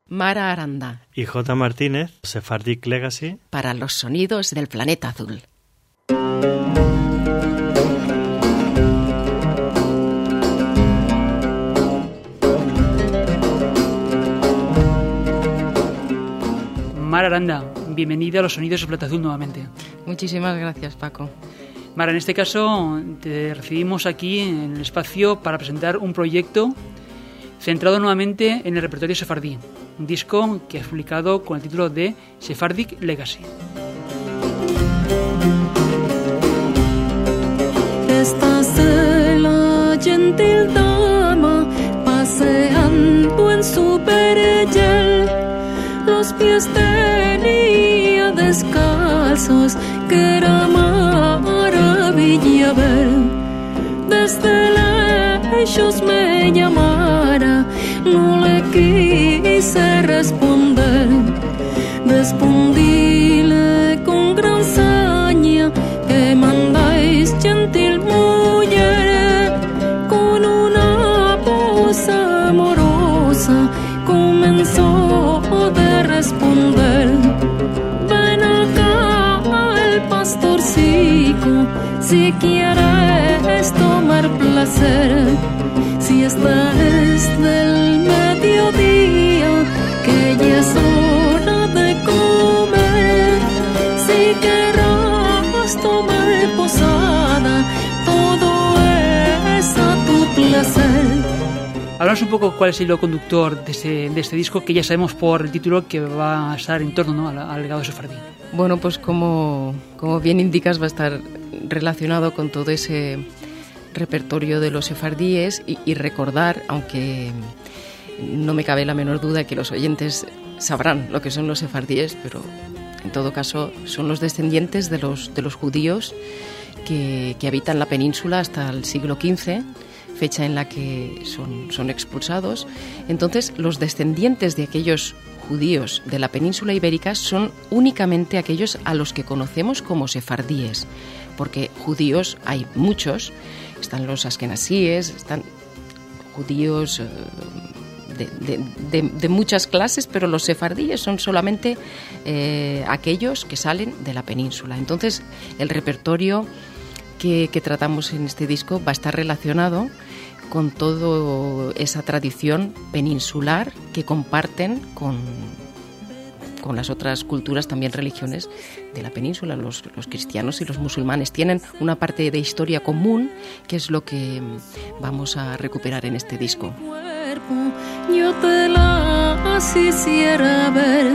Mara Aranda y J. Martínez, Sephardic Legacy, para los sonidos del planeta azul. Mara Aranda, bienvenida a los sonidos del planeta azul nuevamente. Muchísimas gracias, Paco. Mara, en este caso te recibimos aquí en el espacio para presentar un proyecto centrado nuevamente en el repertorio sefardí, un disco que has publicado con el título de Sephardic Legacy. Esta es la gentil dama paseando en su perejil, los pies tenía descalzos, que era maravilla ver. Desde lejos me llamara, no le quise responder. Respondíle con gran saña, que mandáis, gentil mujer. Con una voz amorosa comenzó de responder. Ven acá el pastorcico, si quieres tomar placer. Si esta es del mediodía, que ya es hora de comer. Si querrás tomar posada, todo es a tu placer. Háblanos un poco cuál es el hilo conductor de este disco, que ya sabemos por el título que va a estar en torno, ¿no?, al legado sefardí. Bueno, pues como bien indicas, va a estar relacionado con todo ese repertorio de los sefardíes y recordar, aunque no me cabe la menor duda que los oyentes sabrán lo que son los sefardíes, pero en todo caso son los descendientes de los judíos que habitan la península hasta el siglo XV, fecha en la que son expulsados. Entonces, los descendientes de aquellos judíos de la península ibérica son únicamente aquellos a los que conocemos como sefardíes, porque judíos hay muchos, están los askenasíes, están judíos de muchas clases, pero los sefardíes son solamente aquellos que salen de la península. Entonces, el repertorio que tratamos en este disco va a estar relacionado con toda esa tradición peninsular que comparten con las otras culturas, también religiones de la península. Los cristianos y los musulmanes tienen una parte de historia común, que es lo que vamos a recuperar en este disco. Yo te la hiciera ver,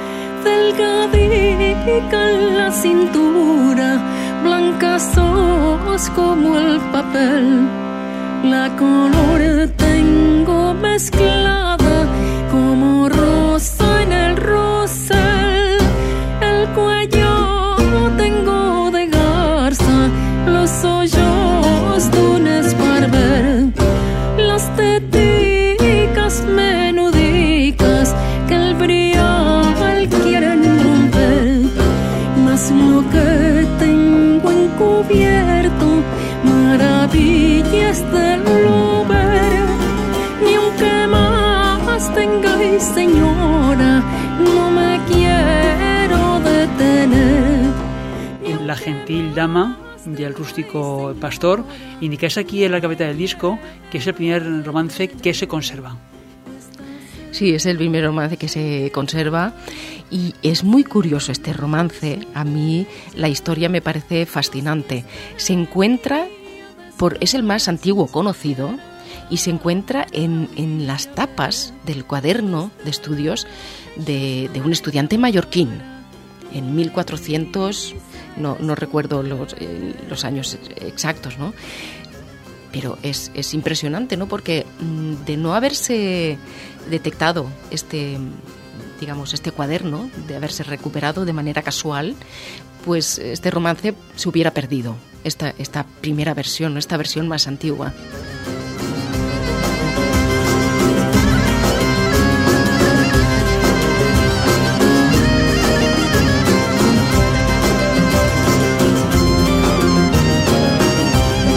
delgadica en la cintura, blancas ojos como el papel. La color tengo mezclada como rosa en el rosal. El cuello tengo de garza, los hoyos de un esparver. Las teticas menudicas que el brial quieren romper. Mas lo que tengo encubierto, maravillas del ver. Ni aunque más tengáis, señora, no me quiero detener. La gentil dama del rústico pastor, indicáis aquí en la cabeza del disco que es el primer romance que se conserva. Sí, es el primer romance que se conserva y es muy curioso este romance. A mí la historia me parece fascinante. Se encuentra, es el más antiguo conocido, y se encuentra en las tapas del cuaderno de estudios de un estudiante mallorquín en 1400, no recuerdo los años exactos, ¿no? Pero es impresionante, ¿no? Porque de no haberse detectado este cuaderno, de haberse recuperado de manera casual, pues este romance se hubiera perdido, esta primera versión, esta versión más antigua.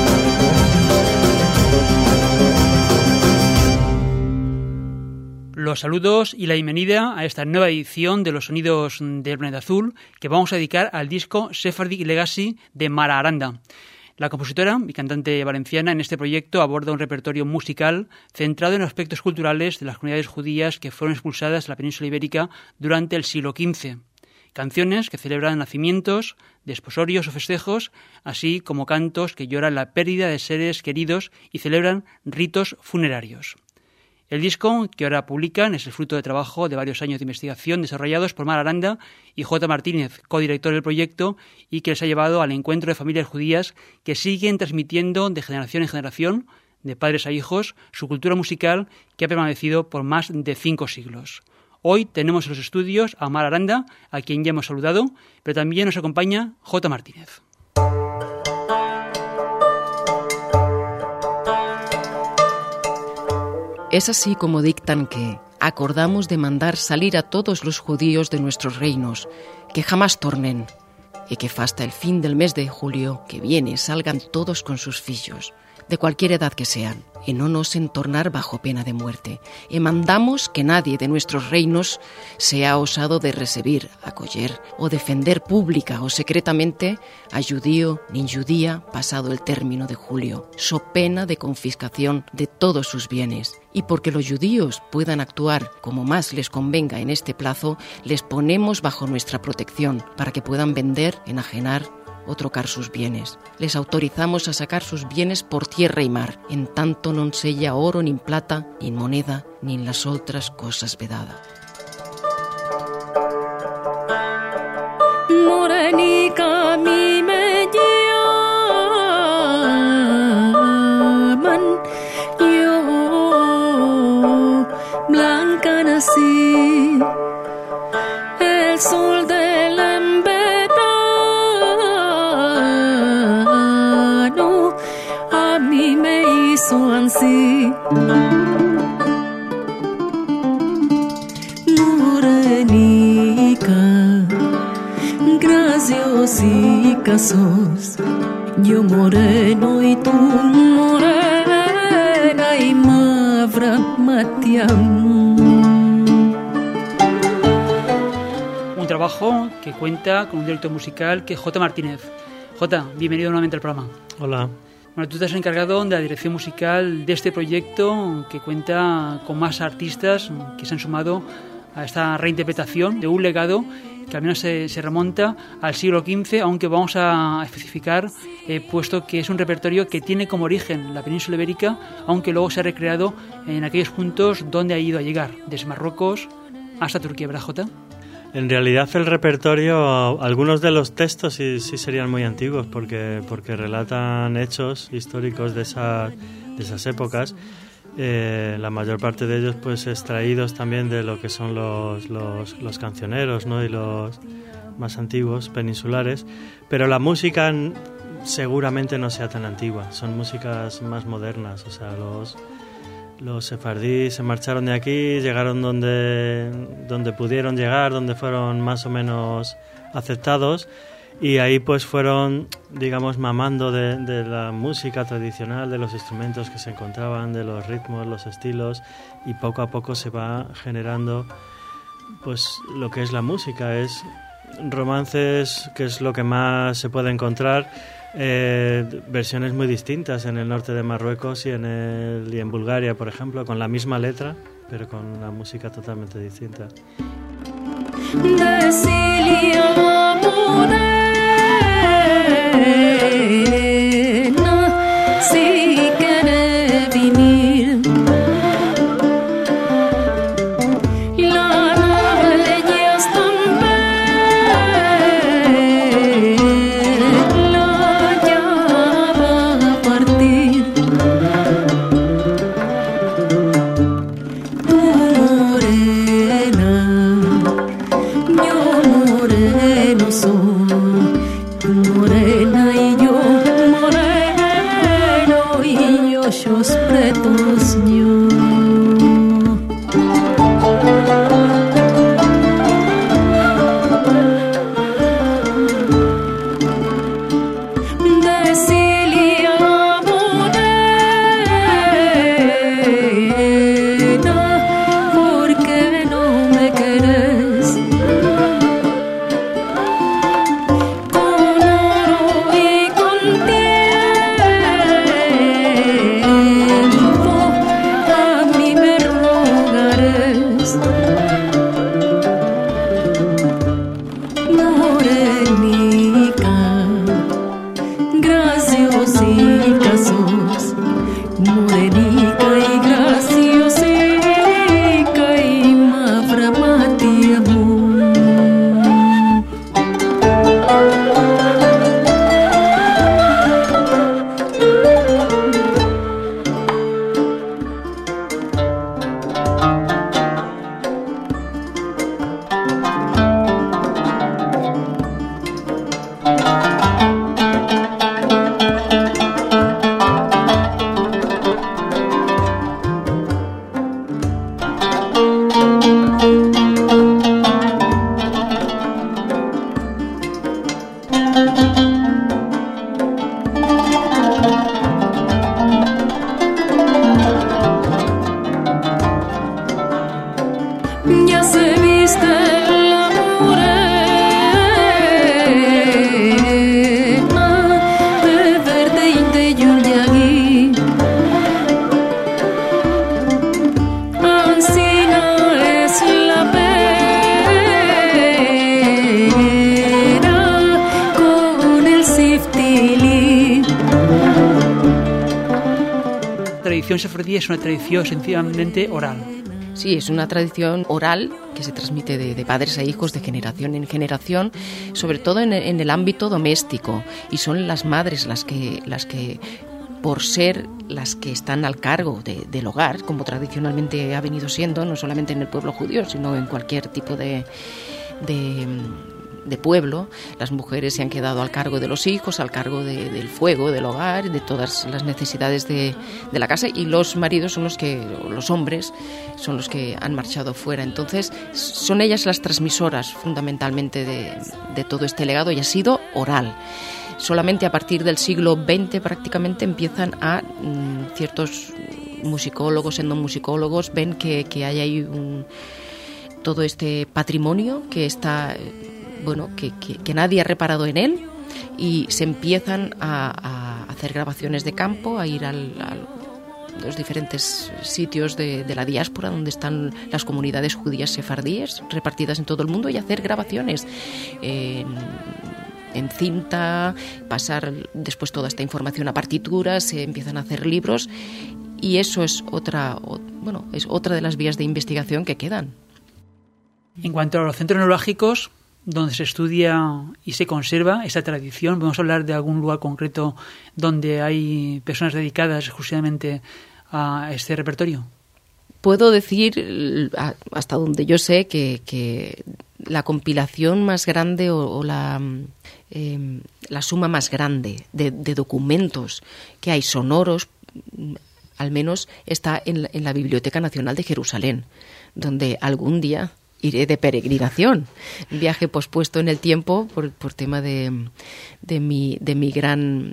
Los Los saludos y la bienvenida a esta nueva edición de los Sonidos del Planeta Azul que vamos a dedicar al disco Sephardic Legacy de Mara Aranda. La compositora y cantante valenciana en este proyecto aborda un repertorio musical centrado en aspectos culturales de las comunidades judías que fueron expulsadas de la península ibérica durante el siglo XV. Canciones que celebran nacimientos, desposorios o festejos, así como cantos que lloran la pérdida de seres queridos y celebran ritos funerarios. El disco que ahora publican es el fruto de trabajo de varios años de investigación desarrollados por Mara Aranda y J. Martínez, codirector del proyecto, y que les ha llevado al encuentro de familias judías que siguen transmitiendo de generación en generación, de padres a hijos, su cultura musical que ha permanecido por más de 5 siglos. Hoy tenemos en los estudios a Mara Aranda, a quien ya hemos saludado, pero también nos acompaña J. Martínez. Es así como dictan que acordamos de mandar salir a todos los judíos de nuestros reinos, que jamás tornen, y que hasta el fin del mes de julio que viene salgan todos con sus fillos, de cualquier edad que sean, y no nos entornar bajo pena de muerte. Y mandamos que nadie de nuestros reinos sea osado de recibir, acoger o defender pública o secretamente a judío ni judía pasado el término de julio, so pena de confiscación de todos sus bienes. Y porque los judíos puedan actuar como más les convenga en este plazo, les ponemos bajo nuestra protección para que puedan vender, enajenar o trocar sus bienes. Les autorizamos a sacar sus bienes por tierra y mar, en tanto non sella oro, ni plata, ni moneda, ni en las otras cosas vedadas. Morenica, mi me llaman, yo blanca nací, el sol del verano a mí me hizo así. Morenica, graciosica sos, yo moreno y tú morena y mavra matiam. Un trabajo que cuenta con un director musical que es J. Martínez. J, bienvenido nuevamente al programa. Hola. Bueno, tú te has encargado de la dirección musical de este proyecto que cuenta con más artistas que se han sumado a esta reinterpretación de un legado que al menos se remonta al siglo XV, aunque vamos a especificar, puesto que es un repertorio que tiene como origen la península ibérica, aunque luego se ha recreado en aquellos puntos donde ha ido a llegar, desde Marruecos hasta Turquía, ¿verdad, Jota? En realidad el repertorio, algunos de los textos sí serían muy antiguos porque relatan hechos históricos de esas épocas. La mayor parte de ellos pues extraídos también de lo que son los cancioneros, ¿no? Y los más antiguos, peninsulares, pero la música seguramente no sea tan antigua, son músicas más modernas, o sea, los sefardíes se marcharon de aquí, llegaron donde pudieron llegar, donde fueron más o menos aceptados, y ahí pues fueron, digamos, mamando de la música tradicional, de los instrumentos que se encontraban, de los ritmos, los estilos, y poco a poco se va generando pues lo que es la música, es romances, que es lo que más se puede encontrar, versiones muy distintas en el norte de Marruecos y en Bulgaria, por ejemplo, con la misma letra, pero con una música totalmente distinta. Si quiere venir, la nave ya está la ya va a partir. Tú morena, yo moreno soy. ojos, morenica, graciosita sos, morenica y graciosita y maframati amor. Ya se viste la morena de verde y de yuyagui, ansina es la pera con el siftili. La tradición sefardí es una tradición sencillamente oral. Sí, es una tradición oral que se transmite de padres a hijos, de generación en generación, sobre todo en el ámbito doméstico. Y son las madres las que por ser las que están al cargo del hogar, como tradicionalmente ha venido siendo, no solamente en el pueblo judío, sino en cualquier tipo de pueblo, las mujeres se han quedado al cargo de los hijos, al cargo del fuego, del hogar, de todas las necesidades de la casa, y los maridos son los hombres son los que han marchado fuera. Entonces son ellas las transmisoras fundamentalmente de todo este legado, y ha sido oral. Solamente a partir del siglo XX prácticamente empiezan a ciertos musicólogos, endomusicólogos, ven que hay ahí todo este patrimonio que está... que nadie ha reparado en él, y se empiezan a hacer grabaciones de campo, a ir a los diferentes sitios de la diáspora donde están las comunidades judías sefardíes repartidas en todo el mundo, y hacer grabaciones en cinta, pasar después toda esta información a partituras, se empiezan a hacer libros, y eso es otra de las vías de investigación que quedan. En cuanto a los centros neurálgicos donde se estudia y se conserva esta tradición, ¿podemos hablar de algún lugar concreto donde hay personas dedicadas exclusivamente a este repertorio? Puedo decir, hasta donde yo sé, que la compilación más grande o la suma más grande de documentos que hay sonoros, al menos está en la Biblioteca Nacional de Jerusalén, donde algún día iré de peregrinación, viaje pospuesto en el tiempo por tema de mi gran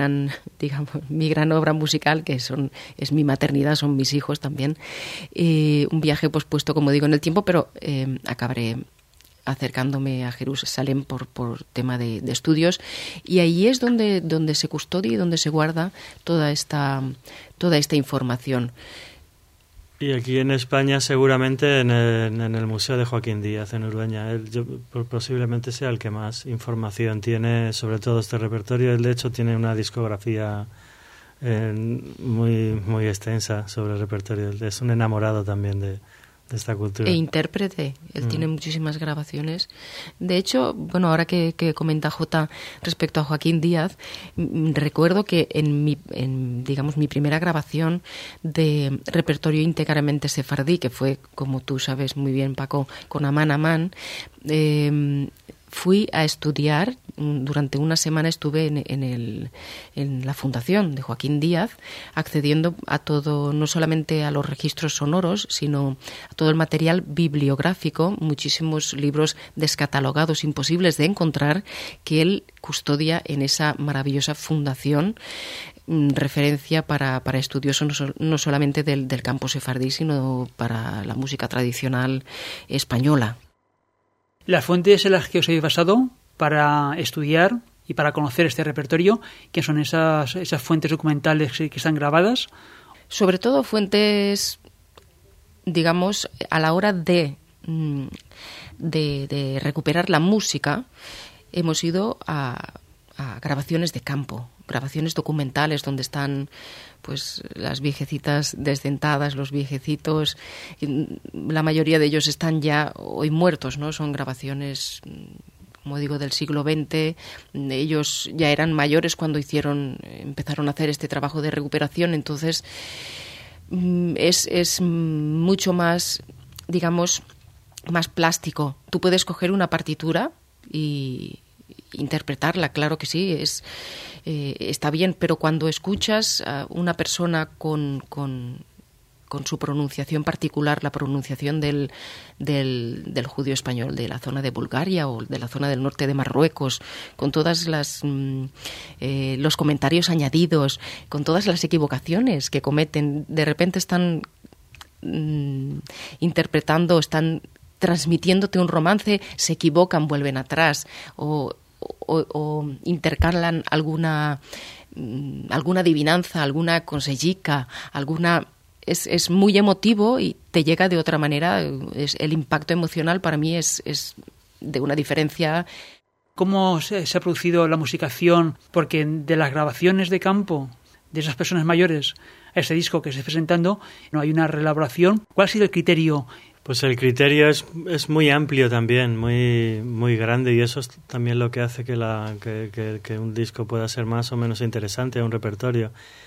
obra musical, que es mi maternidad, son mis hijos también. Un viaje pospuesto, como digo, en el tiempo, pero acabaré acercándome a Jerusalén por tema de estudios, y ahí es donde se custodia y donde se guarda toda esta información. Y aquí en España seguramente en el Museo de Joaquín Díaz en Urueña. Posiblemente sea el que más información tiene sobre todo este repertorio. Él de hecho tiene una discografía muy, muy extensa sobre el repertorio. Es un enamorado también de esta cultura. E intérprete. Él tiene muchísimas grabaciones. De hecho, bueno, ahora que comenta Jota respecto a Joaquín Díaz, recuerdo que en mi primera grabación de repertorio íntegramente sefardí, que fue, como tú sabes muy bien, Paco, con Amán Amán, fui a estudiar, durante una semana estuve en la fundación de Joaquín Díaz, accediendo a todo, no solamente a los registros sonoros, sino a todo el material bibliográfico, muchísimos libros descatalogados, imposibles de encontrar, que él custodia en esa maravillosa fundación, referencia para estudios no solamente del campo sefardí, sino para la música tradicional española. Las fuentes en las que os habéis basado para estudiar y para conocer este repertorio, ¿qué son esas fuentes documentales que están grabadas? Sobre todo fuentes digamos, a la hora de recuperar la música, hemos ido a grabaciones de campo, grabaciones documentales donde están pues las viejecitas desdentadas, los viejecitos, la mayoría de ellos están ya hoy muertos, ¿no? Son grabaciones, como digo, del siglo XX. Ellos ya eran mayores cuando empezaron a hacer este trabajo de recuperación, entonces es mucho más, digamos, más plástico. Tú puedes coger una partitura y interpretarla, claro que sí, está bien, pero cuando escuchas a una persona con su pronunciación particular, la pronunciación del judío español de la zona de Bulgaria o de la zona del norte de Marruecos, con todas los comentarios añadidos, con todas las equivocaciones que cometen, de repente están interpretando, están transmitiéndote un romance, se equivocan, vuelven atrás o intercalan alguna adivinanza, alguna consejica, es muy emotivo y te llega de otra manera. El impacto emocional para mí es de una diferencia. ¿Cómo se ha producido la musicación? Porque de las grabaciones de campo de esas personas mayores a ese disco que se está presentando no hay una reelaboración. ¿Cuál ha sido el criterio? Pues el criterio es muy amplio también, muy grande, y eso es también lo que hace que un disco pueda ser más o menos interesante, un repertorio.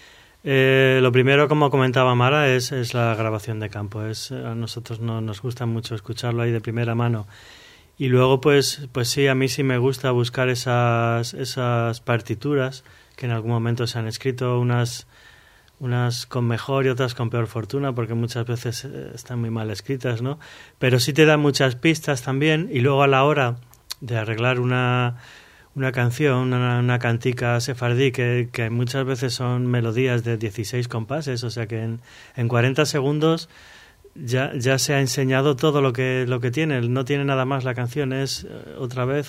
Lo primero, como comentaba Mara, es la grabación de campo. A nosotros nos gusta mucho escucharlo ahí de primera mano. Y luego, pues sí, a mí sí me gusta buscar esas partituras que en algún momento se han escrito, unas con mejor y otras con peor fortuna, porque muchas veces están muy mal escritas, ¿no? Pero sí te dan muchas pistas también, y luego a la hora de arreglar una canción, una cantica sefardí, que muchas veces son melodías de 16 compases, o sea que en 40 segundos ya se ha enseñado todo lo que tiene, no tiene nada más la canción, es otra vez.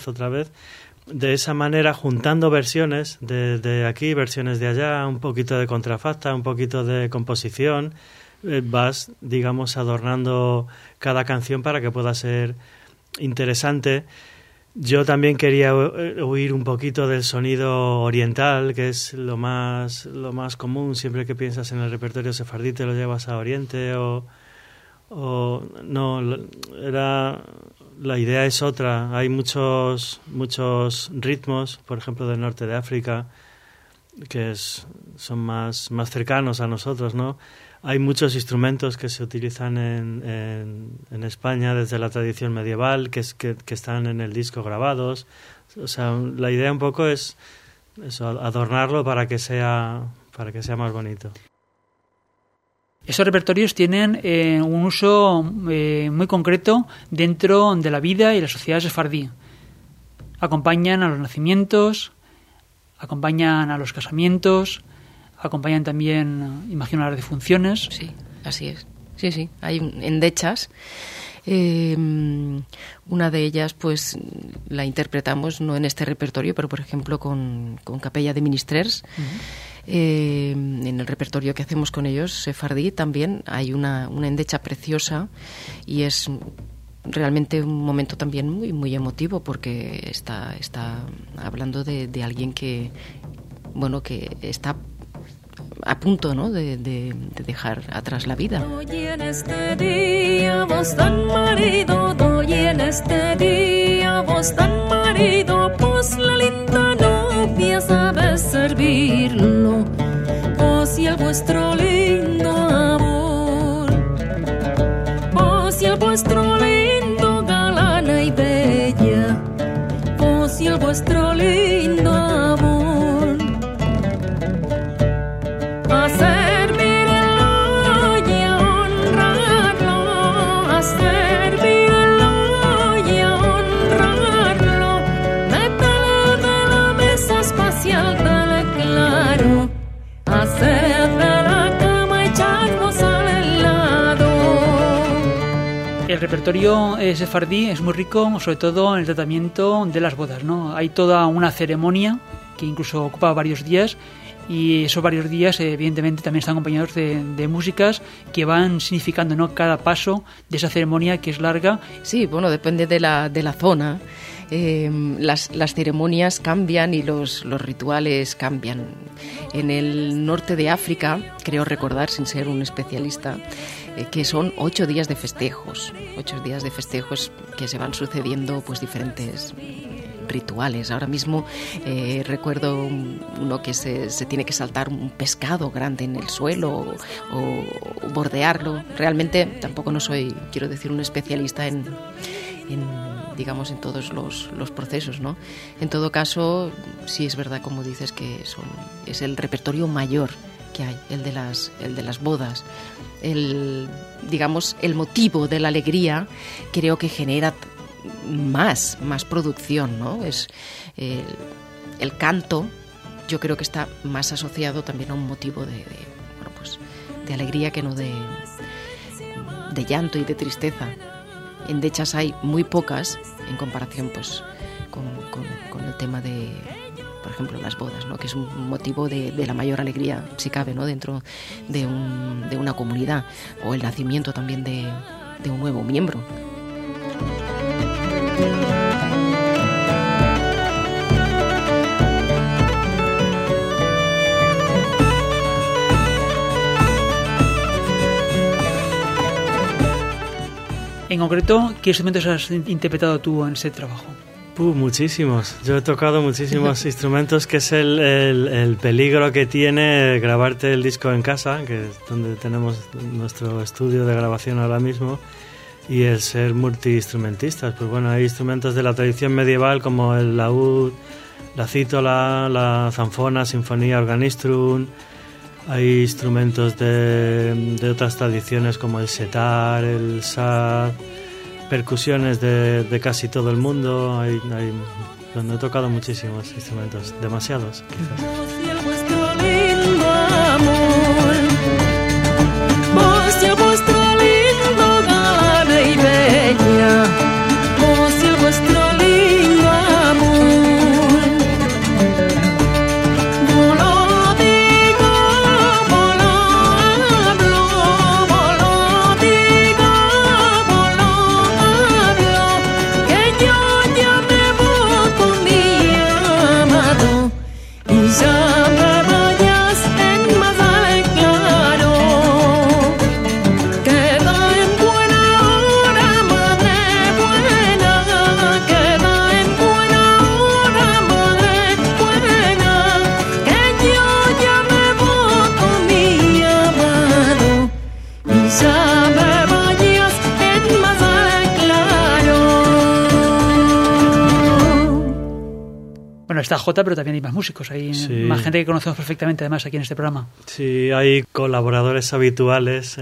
De esa manera, juntando versiones de aquí, versiones de allá, un poquito de contrafacta, un poquito de composición, vas, digamos, adornando cada canción para que pueda ser interesante. Yo también quería huir un poquito del sonido oriental, que es lo más común. Siempre que piensas en el repertorio sefardí te lo llevas a Oriente o no, la idea es otra. Hay muchos ritmos, por ejemplo, del norte de África, que son más cercanos a nosotros, ¿no? Hay muchos instrumentos que se utilizan en España desde la tradición medieval, que están en el disco grabados. O sea, la idea un poco es eso, adornarlo para que sea más bonito. Esos repertorios tienen un uso muy concreto dentro de la vida y la sociedad sefardí. Acompañan a los nacimientos, acompañan a los casamientos, acompañan también, imagino, a las defunciones. Sí, así es. Sí. Hay endechas. Una de ellas, pues, la interpretamos no en este repertorio, pero, por ejemplo, con Capella de Ministrers. Uh-huh. En el repertorio que hacemos con ellos, sefardí, también hay una endecha preciosa y es realmente un momento también muy, muy emotivo porque está hablando de alguien que está a punto, ¿no?, de dejar atrás la vida. Doy en este día vos tan marido, doy en este día vos tan marido, pues la linda novia sabe servirlo, vos y el vuestro lindo amor, vos y el vuestro lindo galana y bella, vos y el vuestro lindo amor. El repertorio sefardí es muy rico, sobre todo en el tratamiento de las bodas, ¿no? Hay toda una ceremonia que incluso ocupa varios días Y esos varios días, evidentemente, también están acompañados de músicas que van significando, ¿no?, cada paso de esa ceremonia que es larga. Sí, bueno, depende de la zona. Las ceremonias cambian y los rituales cambian. En el norte de África, creo recordar, sin ser un especialista, que son 8 días de festejos. 8 días de festejos que se van sucediendo, pues, diferentes rituales. Ahora mismo recuerdo uno que se tiene que saltar un pescado grande en el suelo o bordearlo. Realmente tampoco no soy, quiero decir, un especialista en digamos, en todos los procesos, ¿no? En todo caso, sí es verdad, como dices, que es el repertorio mayor que hay, el de las bodas. Digamos, el motivo de la alegría creo que genera más producción, ¿no? Es el canto, yo creo que está más asociado también a un motivo de alegría que no de llanto y de tristeza. Endechas hay muy pocas en comparación, pues, con el tema de, por ejemplo, las bodas, ¿no?, que es un motivo de la mayor alegría, si cabe, ¿no?, dentro de una comunidad, o el nacimiento también de un nuevo miembro. En concreto, ¿qué instrumentos has interpretado tú en ese trabajo? Muchísimos. Yo he tocado muchísimos instrumentos, que es el peligro que tiene grabarte el disco en casa, que es donde tenemos nuestro estudio de grabación ahora mismo, y el ser multiinstrumentistas. Pues bueno, hay instrumentos de la tradición medieval como el laúd, la cítola, la zanfona, sinfonía, organistrum. Hay instrumentos de otras tradiciones como el setar, el sad, percusiones de casi todo el mundo. He tocado muchísimos instrumentos, demasiados Está Jota, pero también hay más músicos, hay más gente que conocemos perfectamente, además, aquí en este programa. Sí, hay colaboradores habituales,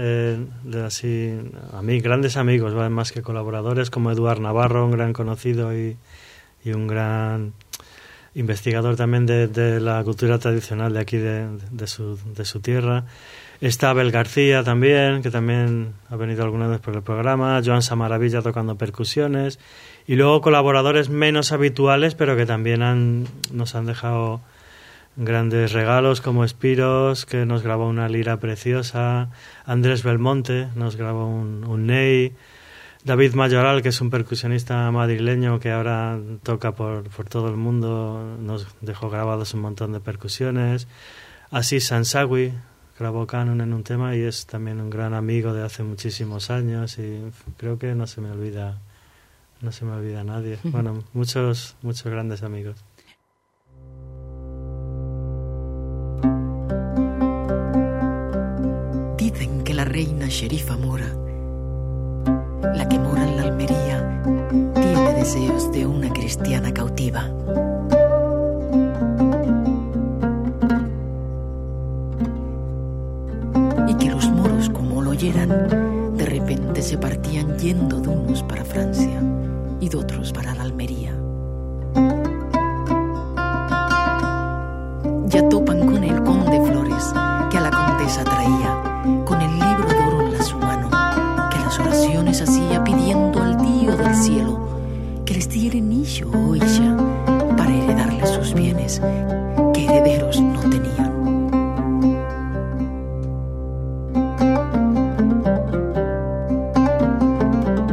grandes amigos, más que colaboradores, como Eduard Navarro, un gran conocido y un gran investigador también de la cultura tradicional de aquí, de su tierra. Está Abel García también, que también ha venido alguna vez por el programa, Joan Samaravilla tocando percusiones, y luego colaboradores menos habituales, pero que también nos han dejado grandes regalos, como Spiros, que nos grabó una lira preciosa, Andrés Belmonte nos grabó un ney, David Mayoral, que es un percusionista madrileño que ahora toca por todo el mundo, nos dejó grabados un montón de percusiones, Asís Sansagui grabó canon en un tema y es también un gran amigo de hace muchísimos años, y creo que no se me olvida nadie. Bueno, muchos grandes amigos. Dicen que la reina Sherifa Mora, la que mora en la Almería, tiene deseos de una cristiana cautiva. Y que los moros, como lo oyeran, de repente se partían yendo de unos para Francia y de otros para la Almería. Ya topan con el conde Flores, que a la condesa traía, con el libro de oro en la su mano, que las oraciones hacía pidiendo al Dios del cielo que les diere hijo o hija para heredarles sus bienes, que herederos no tenían.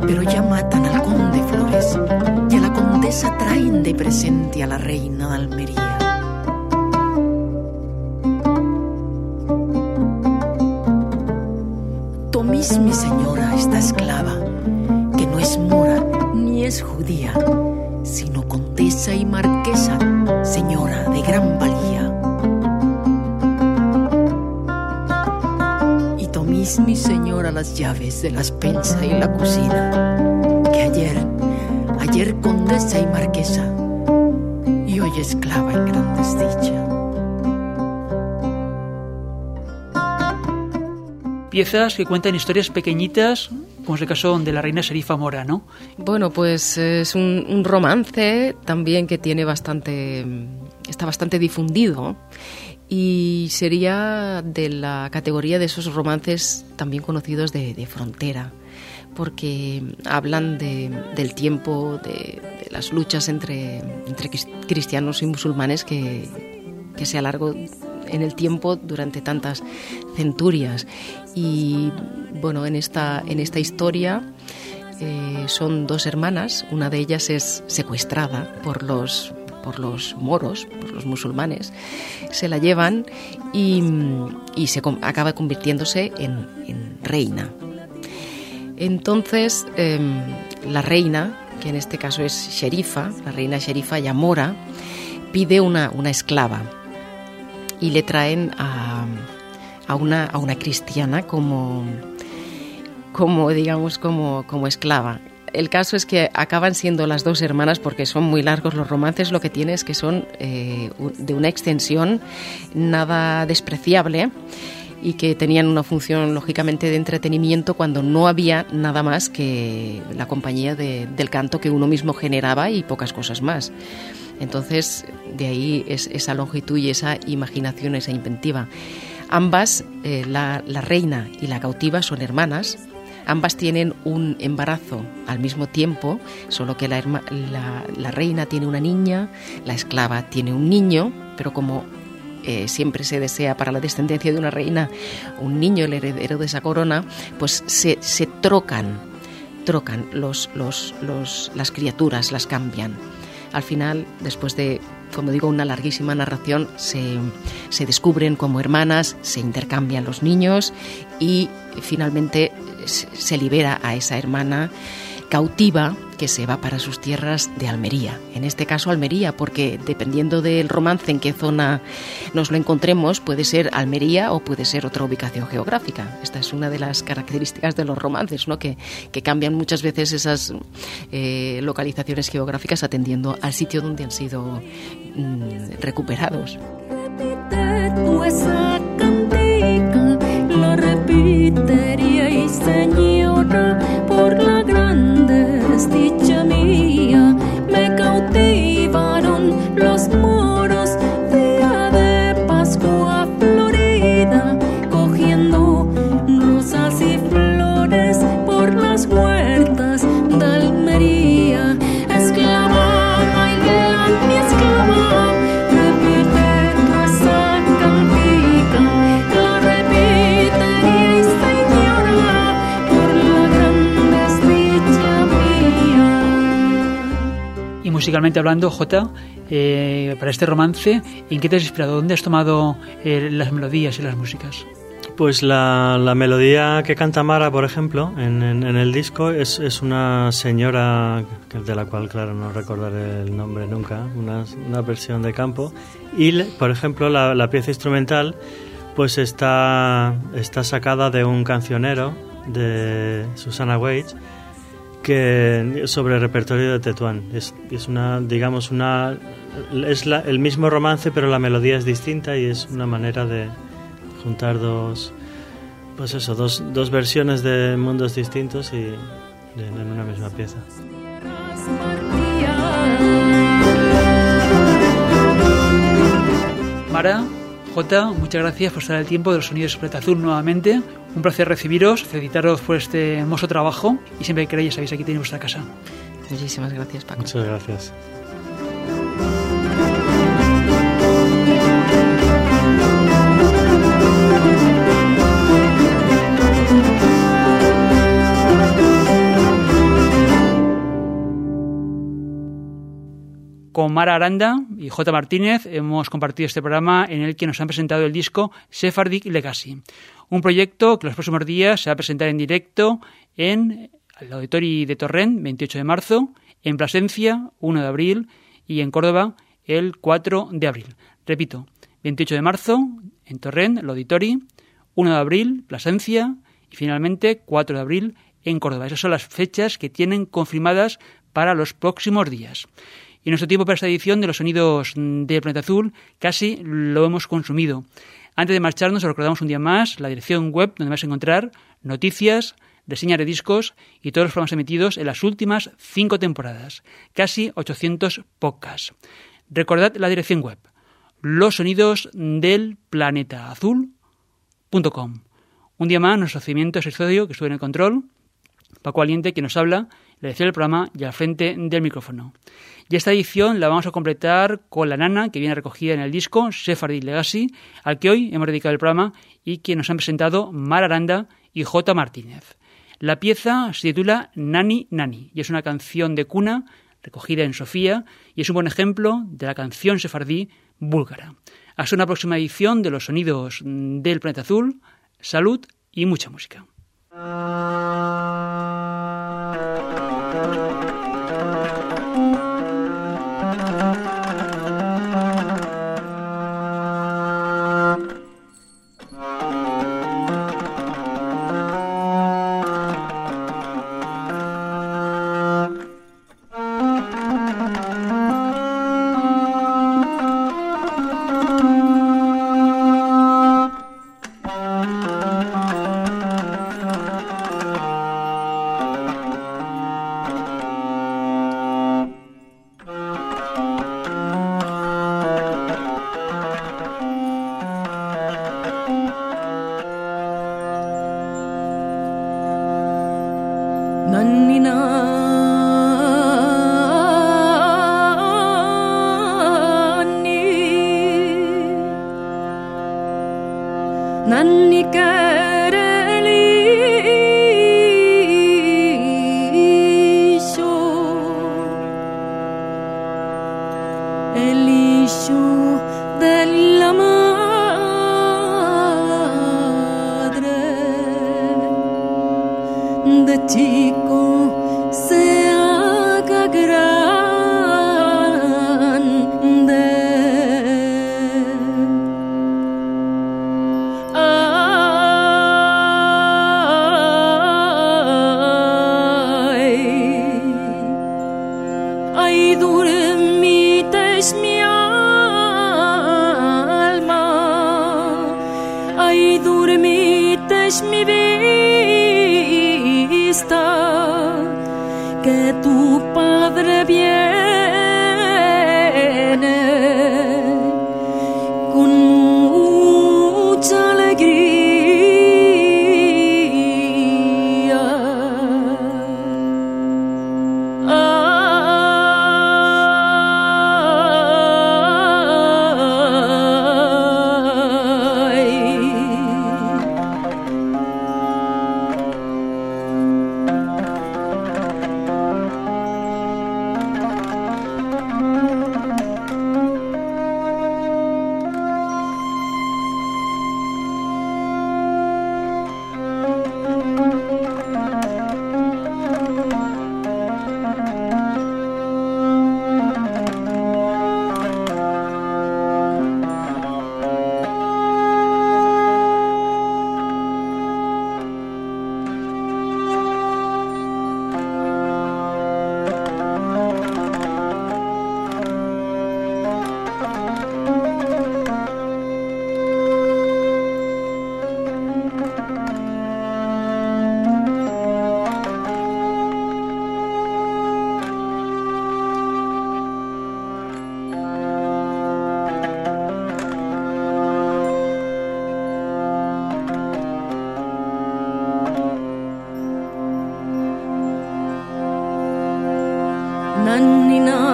pero ya matan al conde Flores y a la condesa traen de presente a la reina de Almería. Tomís, mi señora, esta esclava, que no es mora ni es judía, sino condesa y marquesa, señora de gran valía. Y tomís, mi señora, las llaves de la despensa y la cocina, que ayer condesa y marquesa, y hoy esclava en gran desdicha. Piezas que cuentan historias pequeñitas, como es el caso de la reina Sherifa Mora, ¿no? Bueno, pues es un romance también que tiene está bastante difundido y sería de la categoría de esos romances también conocidos de frontera, porque hablan del tiempo, de las luchas entre cristianos y musulmanes que se alargó en el tiempo durante tantas centurias. Y bueno, en esta historia son dos hermanas. Una de ellas es secuestrada por los moros, por los musulmanes. Se la llevan y acaba convirtiéndose en reina. Entonces la reina, que en este caso es Sherifa, la reina Sherifa Yamora, pide una esclava y le traen a una cristiana como esclava. El caso es que acaban siendo las dos hermanas, porque son muy largos los romances. Lo que tiene es que son de una extensión nada despreciable y que tenían una función lógicamente de entretenimiento cuando no había nada más que la compañía del canto que uno mismo generaba y pocas cosas más. Entonces, de ahí esa longitud y esa imaginación, esa inventiva. Ambas, la reina y la cautiva, son hermanas. Ambas tienen un embarazo al mismo tiempo, solo que la reina tiene una niña, la esclava tiene un niño, pero como siempre se desea para la descendencia de una reina un niño, el heredero de esa corona, pues se trocan las criaturas, las cambian. Al final, después de, como digo, una larguísima narración, se descubren como hermanas, se intercambian los niños y finalmente se libera a esa hermana cautiva que se va para sus tierras de Almería. En este caso Almería, porque dependiendo del romance en qué zona nos lo encontremos, puede ser Almería o puede ser otra ubicación geográfica. Esta es una de las características de los romances, ¿no? Que cambian muchas veces esas localizaciones geográficas atendiendo al sitio donde han sido recuperados. Repite tú esa cantica, la repiteríais, señora, por la grande desdicha mía. Me cautivaron los moros día de Pascua Florida, cogiendo rosas y flores por las huertas de Almería. Esclava, baila mi esclava, repite esa cantica, la repiteríais, señora, por la gran desdicha mía. Y musicalmente hablando, Jota, para este romance, ¿en qué te has inspirado? ¿Dónde has tomado las melodías y las músicas? Pues la melodía que canta Mara, por ejemplo, en el disco es una señora de la cual, claro, no recordaré el nombre nunca, una versión de campo. Y, por ejemplo, la pieza instrumental pues está sacada de un cancionero de Susanna Weitz que sobre el repertorio de Tetuán. Es el mismo romance, pero la melodía es distinta y es una manera de juntar dos versiones de mundos distintos y en una misma pieza. Mara, Jota, muchas gracias por estar al tiempo de los sonidos de Planeta Azul nuevamente. Un placer recibiros, felicitaros por este hermoso trabajo y siempre que queráis sabéis, aquí tenéis vuestra casa. Muchísimas gracias, Paco. Muchas gracias. Con Mara Aranda y J. Martínez hemos compartido este programa en el que nos han presentado el disco Sephardic Legacy, un proyecto que los próximos días se va a presentar en directo en el Auditori de Torrent, 28 de marzo, en Plasencia, 1 de abril, y en Córdoba, el 4 de abril. Repito, 28 de marzo, en Torrent, el Auditori, 1 de abril, Plasencia, y finalmente 4 de abril, en Córdoba. Esas son las fechas que tienen confirmadas para los próximos días. Y nuestro tiempo para esta edición de los sonidos del Planeta Azul casi lo hemos consumido. Antes de marcharnos, os recordamos un día más la dirección web donde vais a encontrar noticias, reseñas de discos y todos los programas emitidos en las últimas 5 temporadas. Casi 800 podcasts. Recordad la dirección web, losonidosdelplanetaazul.com. Un día más, nuestro seguimiento es Estudio, que estuvo en el control, Paco Aliente, que nos habla, la dirección del programa y al frente del micrófono. Y esta edición la vamos a completar con la nana que viene recogida en el disco Sephardic Legacy, al que hoy hemos dedicado el programa y que nos han presentado Mara Aranda y J. Martínez. La pieza se titula Nani Nani y es una canción de cuna recogida en Sofía y es un buen ejemplo de la canción sefardí búlgara. Hasta una próxima edición de los sonidos del Planeta Azul. Salud y mucha música. Nanni Careliscio, el liscio della madre, de chico se haga grande. Ay, dormites mi alma, ay, dormites mi vista, que tu padre viene con mucha alegría. Nanni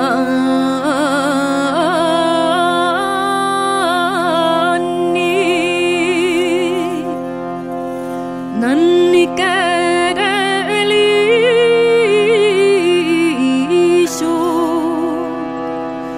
Nanni Careliscio,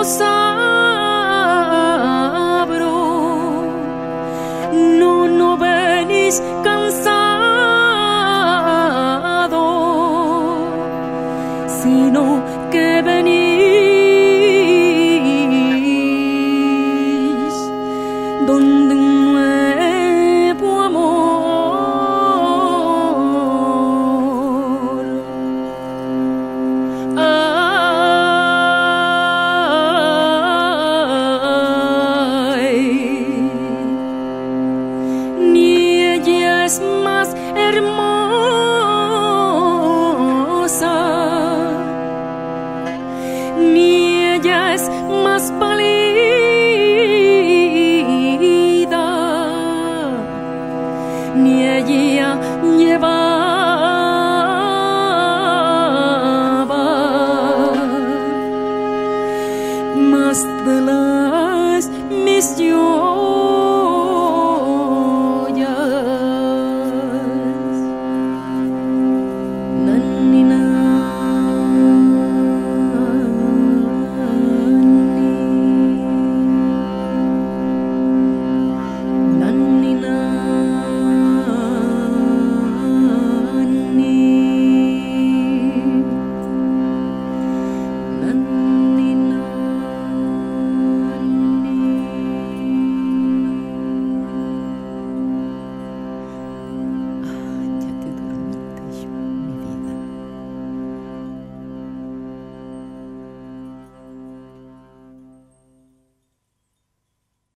los abro. No venís cansado, sino que venís donde un nuevo amor. Ay, ni ella es más hermosa, ni ella es más válida, ni ella llevaba más de las misiones.